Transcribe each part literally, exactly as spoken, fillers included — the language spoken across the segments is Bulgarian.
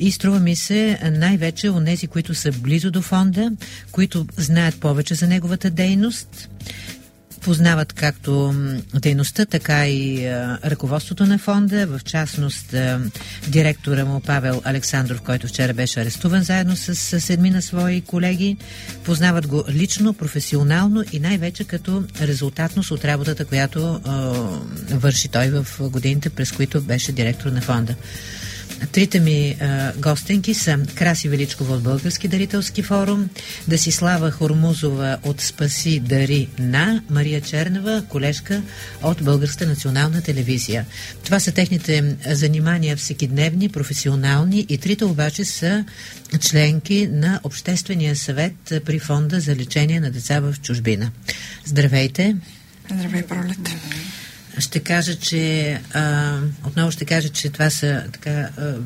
И струва ми се най-вече онези, които са близо до фонда, които знаят повече за неговата дейност, познават както дейността, така и а, ръководството на фонда, в частност а, директора му Павел Александров, който вчера беше арестуван заедно с, с седмина свои колеги. Познават го лично, професионално и най-вече като резултатност от работата, която а, върши той в годините, през които беше директор на фонда. Трите ми а, гостенки са Краси Величкова от Български дарителски форум, Десислава Хормузова от Спаси дари на, Мария Чернева, колежка от Българска национална телевизия. Това са техните занимания всекидневни, професионални, и трите обаче са членки на Обществения съвет при фонда за лечение на деца в чужбина. Здравейте! Здравей, Пролет! Ще кажа, че а, отново ще кажа, че това са така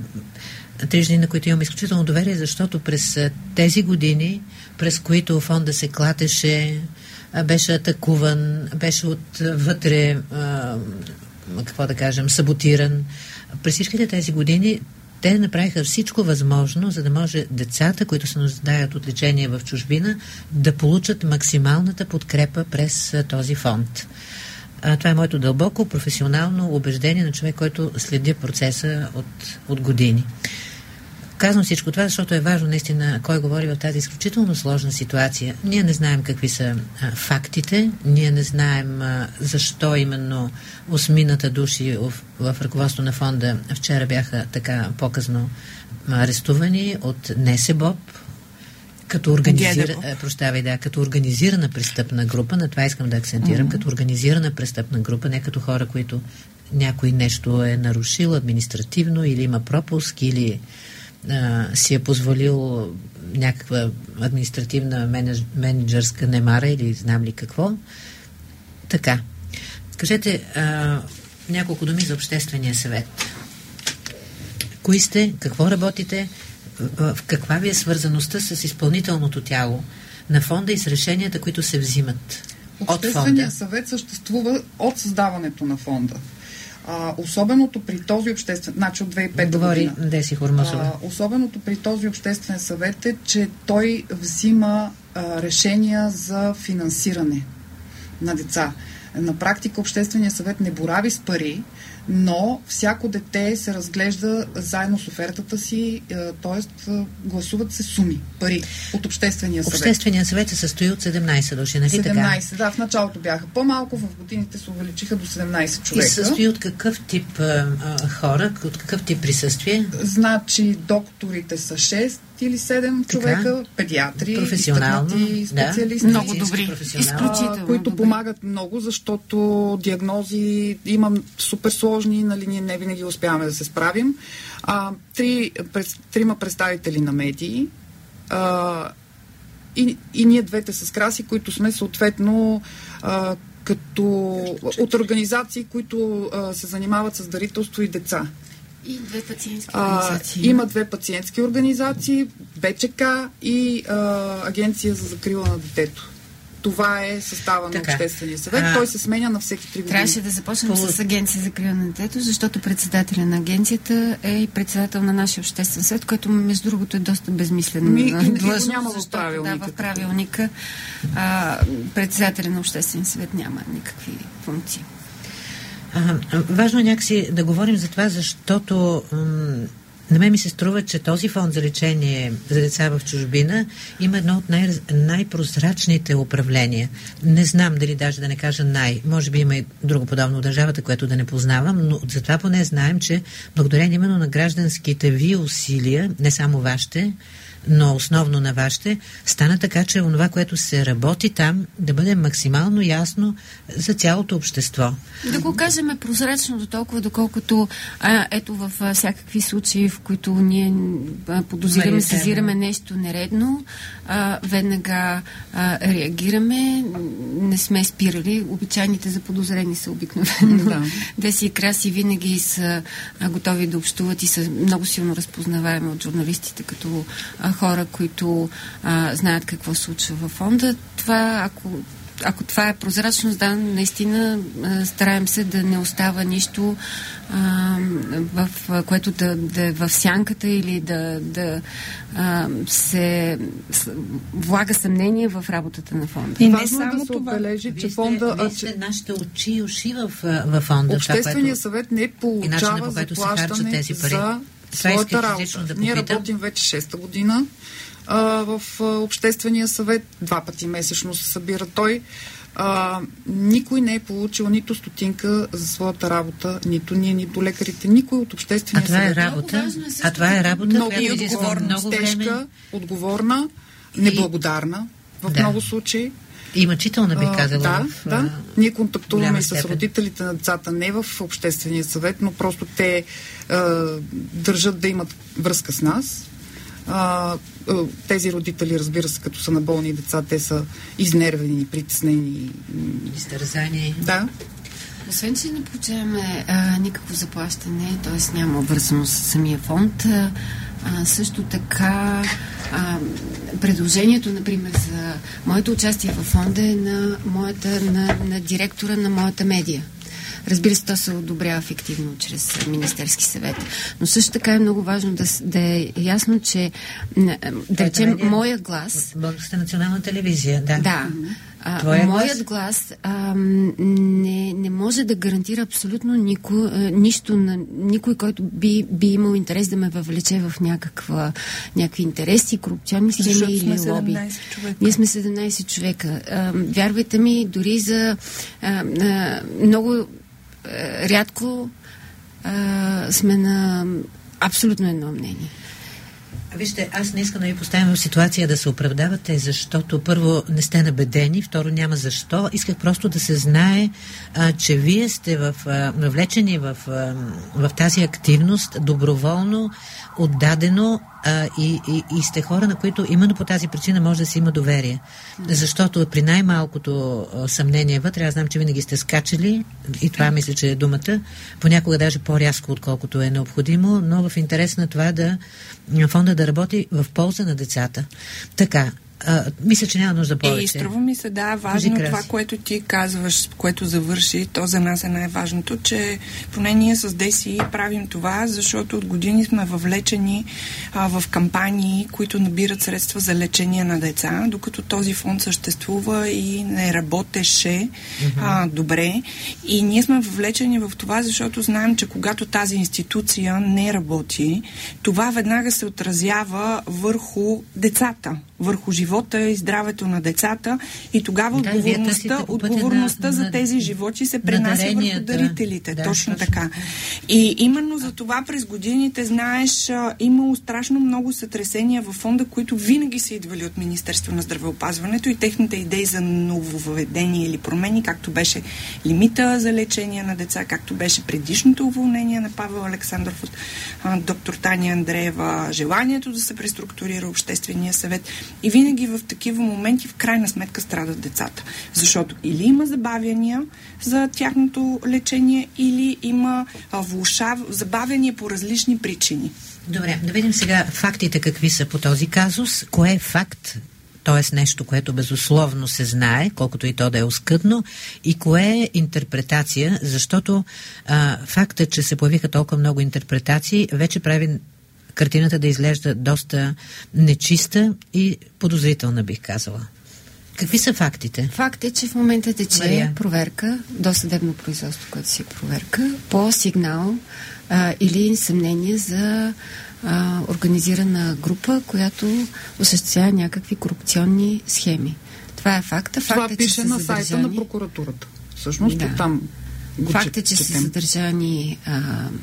а, три жени, на които имам изключително доверие, защото през а, тези години, през които фонда се клатеше, а, беше атакуван, беше отвътре, а, какво да кажем, саботиран. През всичките тези години те направиха всичко възможно, за да може децата, които се нуждаят от лечение в чужбина, да получат максималната подкрепа през а, този фонд. А, това е моето дълбоко професионално убеждение на човек, който следи процеса от, от години. Казвам всичко това, защото е важно наистина кой говори в тази изключително сложна ситуация. Ние не знаем какви са а, фактите, ние не знаем а, защо именно осмината души в, в ръководство на фонда вчера бяха така по-късно арестувани от НСБОП, като, организира, прощавай, да, като организирана престъпна група, на това искам да акцентирам, mm-hmm. като организирана престъпна група, не като хора, които някой нещо е нарушил административно или има пропуск, или а, си е позволил някаква административна менедж, менеджерска немара или знам ли какво. Така. Кажете а, няколко думи за Обществения съвет. Кои сте? Какво работите? В каква ви е свързаността с изпълнителното тяло на фонда и с решенията, които се взимат от фонда? Общественият съвет съществува от създаването на фонда. А, особеното при този обществен... Значи от две хиляди и пета Говори година. Деси Хормузова. А, особеното при този обществен съвет е, че той взима а, решения за финансиране на деца. На практика Общественият съвет не борави с пари, но всяко дете се разглежда заедно с офертата си, т.е. гласуват се суми, пари от Обществения съвет. Общественият съвет се състои от седемнайсет души, нали така? седемнайсет, да, в началото бяха по-малко, в годините се увеличиха до седемнайсет човека. И се състои от какъв тип а, а, хора, от какъв тип присъствие? Значи докторите са шест или седем така, човека, педиатри, професионално, специалисти, да, много добри, изключително, които добри. Помагат много, защото диагнози имам супер сложни, нали, ние не винаги успяваме да се справим. А, три, през, трима представители на медии а, и, и ние двете с Краси, които сме съответно а, като от организации, които а, се занимават с дарителство и деца. И две пациентски организации. А, има две пациентски организации, БЧК и а, Агенция за закрила на детето. Това е състава така на Обществения съвет. А, той се сменя на всеки три години. Трябваше да започнем По... с Агенция за закрила на детето, защото председателя на агенцията е и председател на нашия Обществен съвет, който между другото е доста безмислен Ми, длъжност, няма защото в правилника. Да, в правилника а, председателя на Обществен съвет няма никакви функции. А, важно е някакси да говорим за това, защото м- на мен ми се струва, че този фонд за лечение за деца в чужбина има едно от най- най-прозрачните управления. Не знам дали даже да не кажа най. Може би има и друго подобно в държавата, което да не познавам, но затова поне знаем, че благодарение именно на гражданските ви усилия, не само вашите, но основно на вашите, стана така, че онова, което се работи там, да бъде максимално ясно за цялото общество. Да го кажем прозрачно до толкова, доколкото а, ето в а, всякакви случаи, в които ние а, подозираме, съзираме нещо нередно, а, веднага а, реагираме, не сме спирали. Обичайните заподозрени са обикновено. Да. Деси и Краси винаги са а, готови да общуват и са много силно разпознаваеми от журналистите като а, хора, които а, знаят какво случва във фонда. Това, ако ако това е прозрачност, да, наистина стараем се да не остава нищо, а, в което да, да е в сянката или да, да а, се влага съмнение в работата на фонда. И не само да се отбележи, че фонда... Вие сте нашите очи и уши в, в фонда. Общественият съвет не получава заплащане за своята работа. Да Ние работим вече шеста година а, в а, Обществения съвет. Два пъти месечно се събира той. А, никой не е получил нито стотинка за своята работа, нито ние, нито лекарите, никой от Обществения съвет. А това е работа? А това е работа, много която изисква много време. Тежка, отговорна, неблагодарна в да. много случаи. И мъчителна, бих казала. Да, в, да. Ние контактуваме с степен. родителите на децата не в Обществения съвет, но просто те а, държат да имат връзка с нас. А, тези родители, разбира се, като са на болни деца, те са изнервени, притеснени. Изтързани. Да. Освен, че не получаваме а, никакво заплащане, т.е. няма вързаност с самия фонд, а, а, също така а, предложението, например, за моето участие в фонда е на, моята, на, на директора на моята медия. Разбира се, то се одобрява ефективно чрез Министерски съвет. Но също така е много важно да, да е ясно, че да речем, моя глас... Българската национална телевизия, да. Да. А, моят глас а, не, не може да гарантира абсолютно нико, а, нищо на никой, който би, би имал интерес да ме въвлече в някаква, някакви интереси, корупционни схеми или лоби. Ние сме седемнайсет човека. А, вярвайте ми, дори за а, а, много а, рядко а, сме на абсолютно едно мнение. Вижте, аз не искам да ви поставям в ситуация да се оправдавате, защото първо не сте набедени, второ няма защо. Исках просто да се знае, а, че вие сте в, а, навлечени в, а, в тази активност доброволно, отдадено а, и, и, и сте хора, на които именно по тази причина може да си има доверие. Защото при най-малкото а, съмнение вътре, аз знам, че винаги сте скачали, и това мисля, че е думата, понякога даже по-рязко, отколкото е необходимо, но в интерес на това да фонда да работи в полза на децата. Така, а, мисля, че няма нужда повече. И струва ми се, да, важно това, което ти казваш, което завърши, то за нас е най-важното, че поне ние с Деси правим това, защото от години сме въвлечени а, в кампании, които набират средства за лечение на деца, докато този фонд съществува и не работеше mm-hmm. а, добре. И ние сме въвлечени в това, защото знаем, че когато тази институция не работи, това веднага се отразява върху децата, върху живота и здравето на децата и тогава да, отговорността, отговорността на, за тези животи се пренася върху дарителите. Да, точно, точно така. И именно за това през годините, знаеш, имало страшно много сътресения във фонда, които винаги са идвали от Министерство на здравеопазването и техните идеи за нововъведение или промени, както беше лимита за лечение на деца, както беше предишното уволнение на Павел Александров от а, доктор Таня Андреева, желанието да се преструктурира Обществения съвет. И винаги в такива моменти в крайна сметка страдат децата. Защото или има забавяния за тяхното лечение, или има влошав... забавяния по различни причини. Добре, да видим сега фактите какви са по този казус. Кое е факт? Т.е. нещо, което безусловно се знае, колкото и то да е оскъдно, и кое е интерпретация, защото а, фактът, че се появиха толкова много интерпретации, вече прави картината да изглежда доста нечиста и подозрителна, бих казала. Какви са фактите? Факт е, че в момента тече Мария. проверка, досъдебно производство, което си е проверка, по сигнал а, или съмнение за а, организирана група, която осъществява някакви корупционни схеми. Това е факта. Факт Това е, пише на сайта задържани... на прокуратурата. Всъщност да. Там го Факт е, че четем. са задържани а,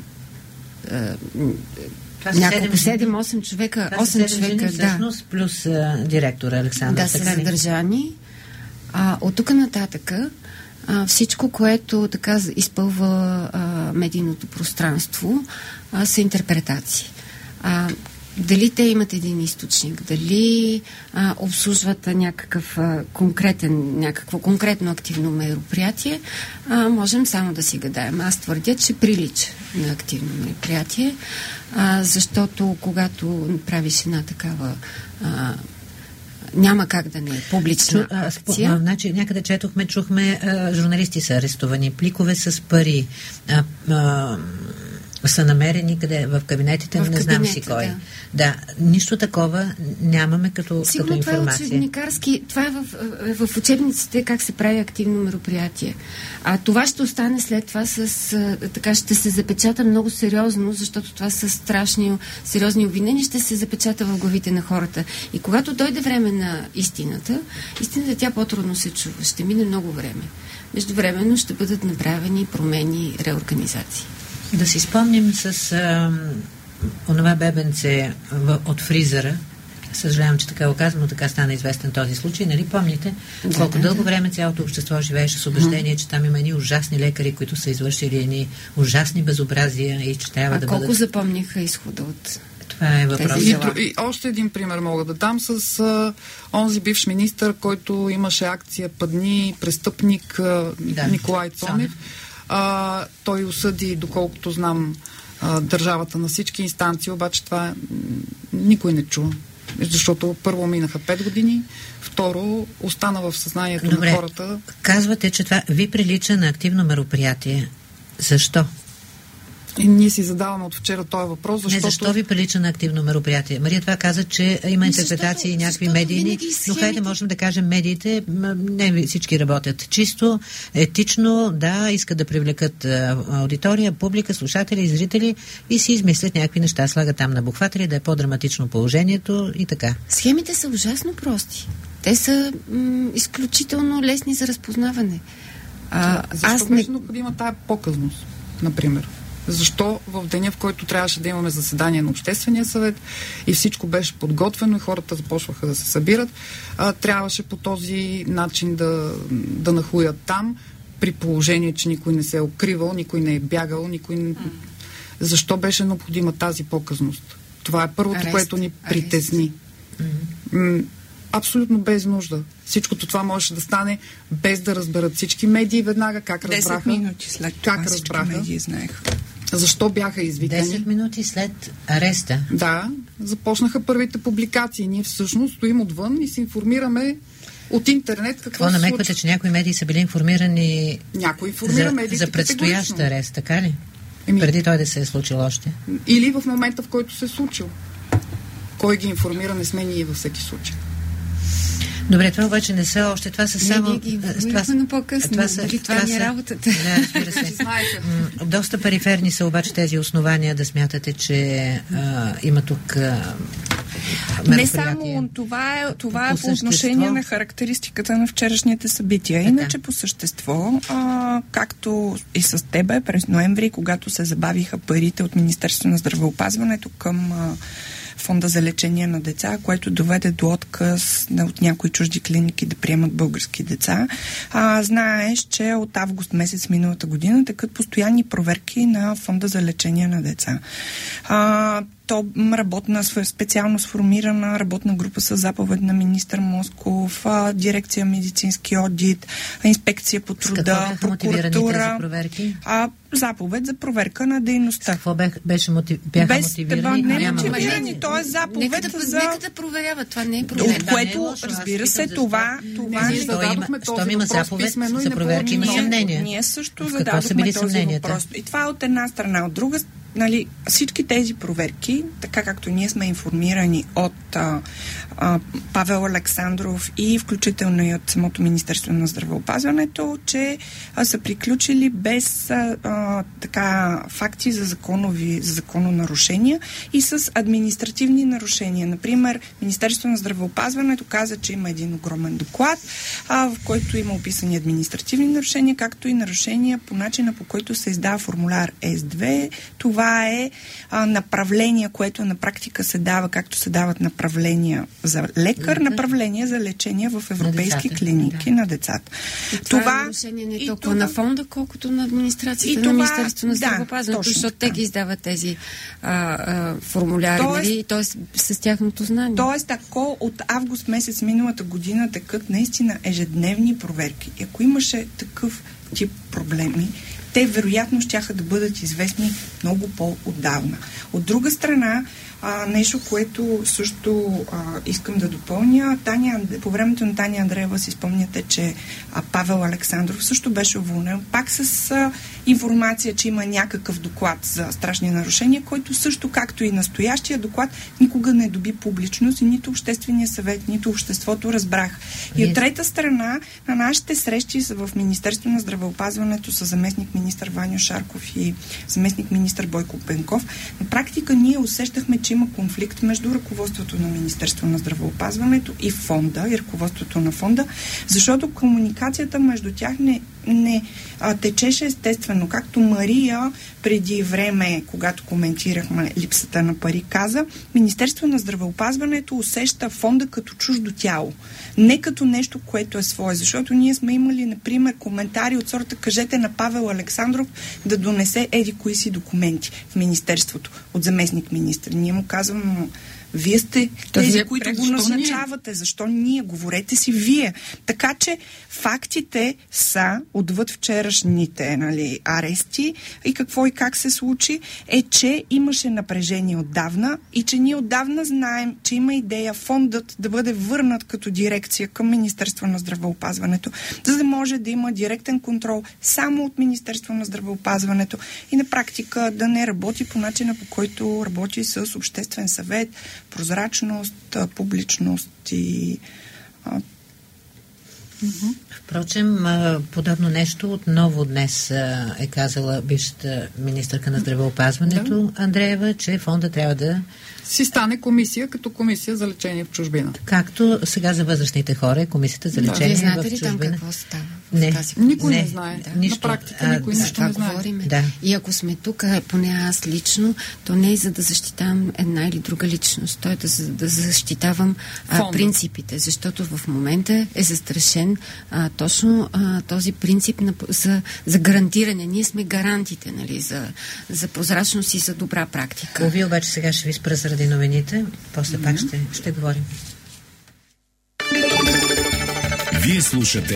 а, няколко седем-осем човека. осем човека, всъщност, да. Плюс а, директора Александър. Да, са задържани. А, от тук нататъка а, всичко, което така изпълва а, медийното пространство, а, са интерпретации. А, дали те имат един източник, дали а, обслужват някакъв а, конкретен, някакво конкретно активно мероприятие, а, можем само да си гадаем. Аз твърдя, че прилича на активно мероприятие, а, защото когато правиш една такава а, няма как да не е публична Чу, а, акция. А, значи, някъде четохме, чухме, а, журналисти са арестувани, пликове с пари а, а, са намерени къде? В кабинетите, в не кабинета, знам си кой. Да. да, нищо такова нямаме като, Сигурно като информация. Това е учебникарски, това е в, в, в учебниците как се прави активно мероприятие. А това ще остане след това с, така ще се запечата много сериозно, защото това са страшни, сериозни обвинения, ще се запечата в главите на хората. И когато дойде време на истината, истината тя по-трудно се чува. Ще мине много време. Междувременно ще бъдат направени промени, реорганизации. Да си спомним с а, онова бебенце в, от фризера. Съжалявам, че така го казвам, но така стана известен този случай. Нали помните да, колко да, дълго време цялото общество живееше с убеждение, че там има едни ужасни лекари, които са извършили едни ужасни безобразия и че трябва а да колко бъдат... запомниха изхода от... Това е въпрос. И, и още един пример мога да дам с а, онзи бивш министър, който имаше акция Падни, престъпник а, да. Николай Цонев. А, той осъди, доколкото знам, а, държавата на всички инстанции, обаче това никой не чу. Защото първо минаха пет години, второ остана в съзнанието Добре. на хората. Казвате, че това ви прилича на активно мероприятие. Защо? И ние си задаваме от вчера този въпрос, защото... Не, защо ви прилича на активно мероприятие? Мария това каза, че има интерпретации и някакви медийни, но хайде можем да кажем медиите, не всички работят чисто, етично, да, искат да привлекат аудитория, публика, слушатели и зрители и си измислят някакви неща, слагат там на букватели, да е по-драматично положението и така. Схемите са ужасно прости. Те са м- изключително лесни за разпознаване. А, Защо аз беше не... необходима тая показност, например? Защо в деня, в който трябваше да имаме заседание на Обществения съвет и всичко беше подготвено и хората започваха да се събират, а, трябваше по този начин да, да нахуят там, при положение, че никой не се е укривал, никой не е бягал, никой не... Защо беше необходима тази показност? Това е първото, Арест. което ни притесни. М- абсолютно без нужда. Всичкото това можеше да стане без да разберат всички медии веднага как разбраха. десет минути след това как всички разбраха, медии знаеха. Защо бяха извикани? десет минути след ареста. Да, започнаха първите публикации. Ние всъщност стоим отвън и се информираме от интернет какво, какво намеквате, че някои медии са били информирани някои информира за, медиите за предстоящ арест, така ли? Еми, преди той да се е случил още? Или в момента, в който се е случил. Кой ги информира, не сме ние във всеки случай. Добре, това обаче не са още, това са само... Не, ги информирахме, но по-късно. Това, са, това, това не е работата. Да, разбира се. Доста периферни са обаче тези основания да смятате, че а, има тук а, не само това е, това по, е по отношение на характеристиката на вчерашните събития. Така. Иначе по същество, а, както и с тебе през ноември, когато се забавиха парите от Министерството на здравеопазването към а, Фонда за лечение на деца, което доведе до отказ от някои чужди клиники да приемат български деца. А, знаеш, че от август месец миналата година текат постоянни проверки на Фонда за лечение на деца. А, то работна, специално сформирана работна група с заповед на министър Москов, дирекция медицински одит, инспекция по труда, прокуратура. А, заповед за проверка на дейността. С какво беше мотив... бяха Без, мотивирани? Не, не мотивирани, то е заповед нека да, за... Нека да проверяват, това не е проблем. От което, да, е разбира се, това... това ние зададохме този има заповед за проверки, има съмнения. Ние също зададохме този въпрос. И това е от една страна. От друга, нали, всички тези проверки, така както ние сме информирани от а, а, Павел Александров и включително и от самото Министерство на здравеопазването, че а, са приключили без а, а, така факти за законови, за закононарушения и с административни нарушения. Например, Министерство на здравеопазването каза, че има един огромен доклад, а, в който има описани административни нарушения, както и нарушения по начина, по който се издава формуляр Ес две. Това е а, направление, което на практика се дава, както се дават направления за лекар, направления за лечение в европейски на клиники да. на децата. И това, това е нарушение не толкова това, на фонда, колкото на администрацията и на това, Министерството на здравеопазването, да, защото те ги издават тези а, а, формуляри, тоест, нали? Тоест с тяхното знание. Тоест, ако от август месец миналата година текат наистина ежедневни проверки, и ако имаше такъв тип проблеми, те вероятно щяха да бъдат известни много по-отдавна. От друга страна, А, нещо, което също а, искам да допълня. Таня, по времето на Таня Андреева си спомняте, че а, Павел Александров също беше уволнен. Пак с а, информация, че има някакъв доклад за страшни нарушения, който също, както и настоящия доклад, никога не доби публичност и нито Обществения съвет, нито обществото разбрах. И от трета страна, на нашите срещи в Министерство на здравеопазването с заместник министър Ваньо Шарков и заместник министър Бойко Пенков, на практика ние усещахме, че има конфликт между ръководството на Министерство на здравеопазването и фонда, и ръководството на фонда, защото комуникацията между тях не, не а, течеше естествено. Както Мария преди време, когато коментирахме липсата на пари, каза, Министерство на здравеопазването усеща фонда като чуждо тяло. Не като нещо, което е свое. Защото ние сме имали, например, коментари от сорта: кажете на Павел Александров да донесе еди кои си документи в Министерството от заместник министър. Ние му казваме: вие сте тези, е които го назначавате. Ние? Защо ние? Говорете си вие. Така че фактите са, отвъд вчерашните, нали, арести и какво и как се случи, е, че имаше напрежение отдавна и че ние отдавна знаем, че има идея фондът да бъде върнат като дирекция към Министерство на здравеопазването, за да може да има директен контрол само от Министерство на здравеопазването и на практика да не работи по начина, по който работи с Обществен съвет, прозрачност, публичност и... А... Впрочем, подобно нещо отново днес е казала бившата министърка на здравеопазването, да, Андреева, че фонда трябва да си стане комисия, като комисия за лечение в чужбина. Както сега за възрастните хора е комисията за лечение, да, в чужбина. Знаете ли там какво става? Не, тази никой не, не знае. Да. Нищо. На практика никой нищо не знае. Да. И ако сме тук, поне аз лично, то не е за да защитавам една или друга личност. То е да, да защитавам а, принципите, защото в момента е застрашен а, точно а, този принцип на, за, за гарантиране. Ние сме гарантите, нали, за, за прозрачност и за добра практика. Вие обаче сега ще ви спра заради новините, после mm-hmm. пак ще, ще говорим. Вие слушате